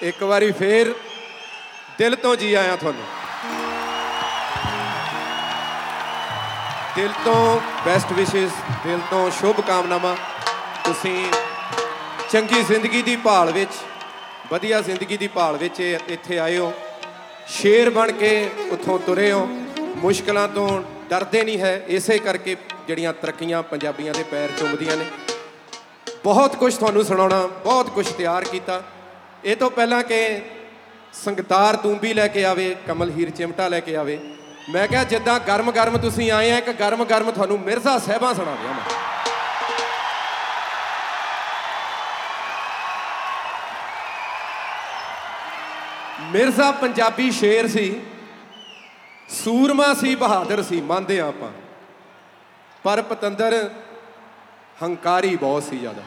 एक बारी फिर दिल तो जी आया थानू, दिल तो बेस्ट विशेस, दिल तो शुभकामनावां। तुसीं चंगी जिंदगी की भाल विच, वधिया जिंदगी की भाल विच इत्थे आए हो, शेर बन के उत्थों तुरे हो, मुश्किलों तो डरते नहीं है। इसे करके जिहड़ियां तरक्कियां पंजाबियां दे पैर चुमदियां ने। बहुत कुछ तुहानूं सुणाउणा, बहुत कुछ तैयार किया। ये तो पहला कि संगतार तूंबी लैके आवे, कमल हीर चिमटा लैके आवे। मैं क्या जिद्दां गर्म गर्म तुसीं आए हैं, एक गर्म गर्म तुहानूं मिर्ज़ा साहिबां सुणा दियां मैं। मिर्ज़ा पंजाबी शेर सी, सूरमा सी, बहादुर सी, मानते हैं आपां, पर पतंदर हंकारी बहुत सी ज़्यादा।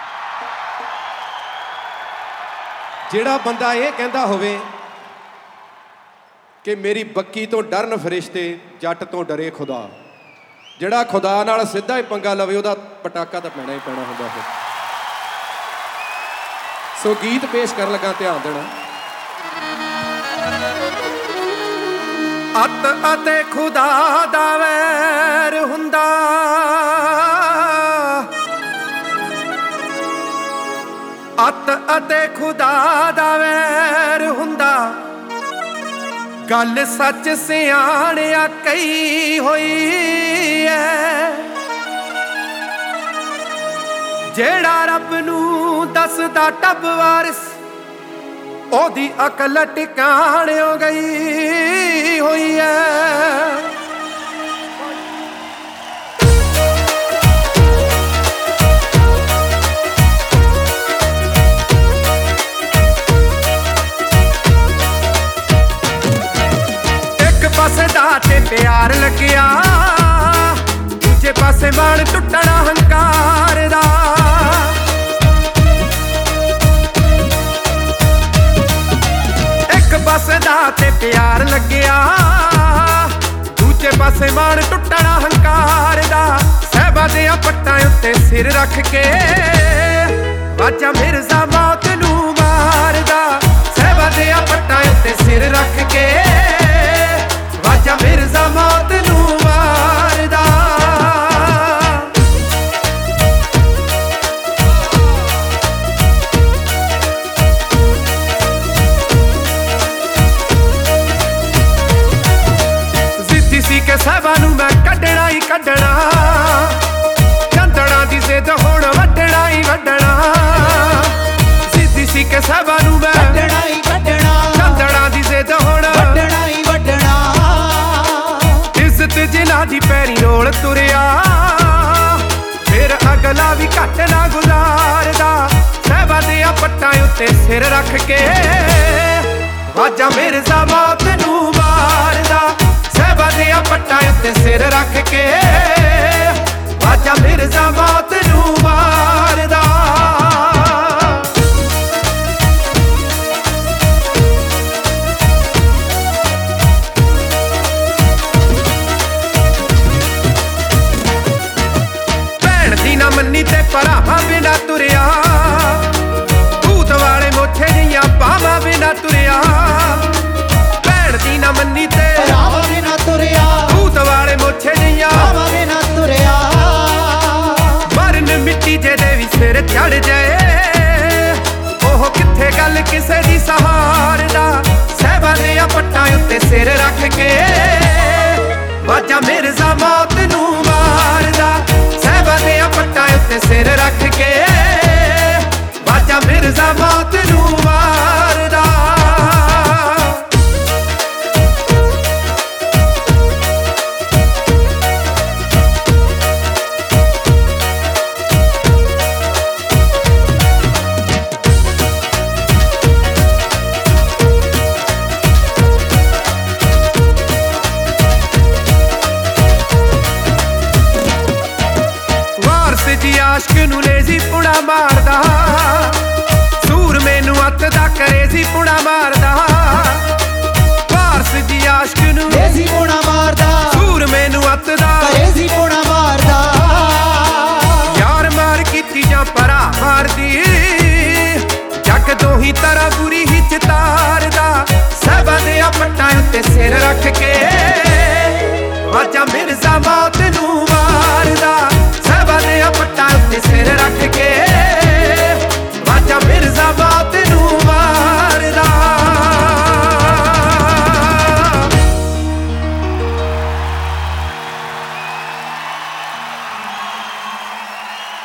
जिहड़ा बंदा ये कहता होवे कि मेरी बक्की तो डरन फरिश्ते, जट तो डरे खुदा, जिहड़ा खुदा नाल सीधा ही पंगा लवे उहदा पटाका तो पैना ही पैना हुंदा। फिर सो गीत पेश कर लगा, ध्यान देना। अत अते खुदा दा वैर हुंदा, अत अते खुदा दा वैर हुंदा, गल सच सियाणिया कही होई है। जेड़ा रब नूं दसदा टब वारिस, ओदी अकल टिकाणे हो गई हुई है। एक पासे दाते प्यार लगिया, दूजे पासे मान टुटना हंकार दा। पासे दाते प्यार लग्या, दूजे पासे मान टुटना हंकार दा। साहिबां दियां पट्टां उत्ते सिर रख के वाजा मिर्ज़ा मौत नूं मारदा। साहिबां दियां पट्टां उत्ते सिर रख के वाजा मिर्ज़ा मौत नूं मारदा। साहिबां नूं मैं कड्ढना ही कड्ढना, चंदड़ा दी जिद हुण वड्डना ही वड्डना। सिद्धी सी के साहिबां नूं मैं कड्ढना ही कड्ढना, चंदड़ा दी जिद हुण वड्डना ही वड्डना। इज्जत जिन्हां दी पैरी रोल तुरिया, फिर अगला भी घट ना गुजारदा। साहिबां दियां पट्टां उत्ते सिर रख के वाजा मिर्ज़ा मौत नूं मारदा। साहिबां दियां पट्टां उत्ते सिर रख के वाजा मिर्ज़ा मौत नूं मारदा। भैण दी ना मन्नी ते भरावां बिना तुरिया, भूत वाले मोछे जिहियां बावां बिना तुरिया। भैण दी ना मन्नी ते भूत वाले मोछे जिहियां बावां बिना तुरिया। मरन मिट्टी जेदे भी सिर चढ़ जाए, ओह कित्थे गल किसे दी सहारदा। साहिबां दियां पट्टां उत्ते सिर रख के वाजा मिर्ज़ा मौत नूं मारदा। साहिबां दियां पट्टां उत्ते सिर रख के वाजा मिर्ज़ा मौत नूं मारदा। आशक नूं लेजी पुड़ा मारदा, सूर मैनू अत दा करेजी पुड़ा मारदा। वारस जी आशक नूं लेजी पुड़ा मारदा, सूर मैनू अत दा करेजी पुड़ा मारदा। यार मार कीती जां भरा मारदी, जग दो ही तर ਯਾਰਾ ਬੁਰੀ ਹੀ ਚਿਤਾਰਦਾ ਸਾਹਿਬਾਂ ਦੇ ਪੱਟਾਂ ਉੱਤੇ ਸਿਰ ਰੱਖ ਕੇ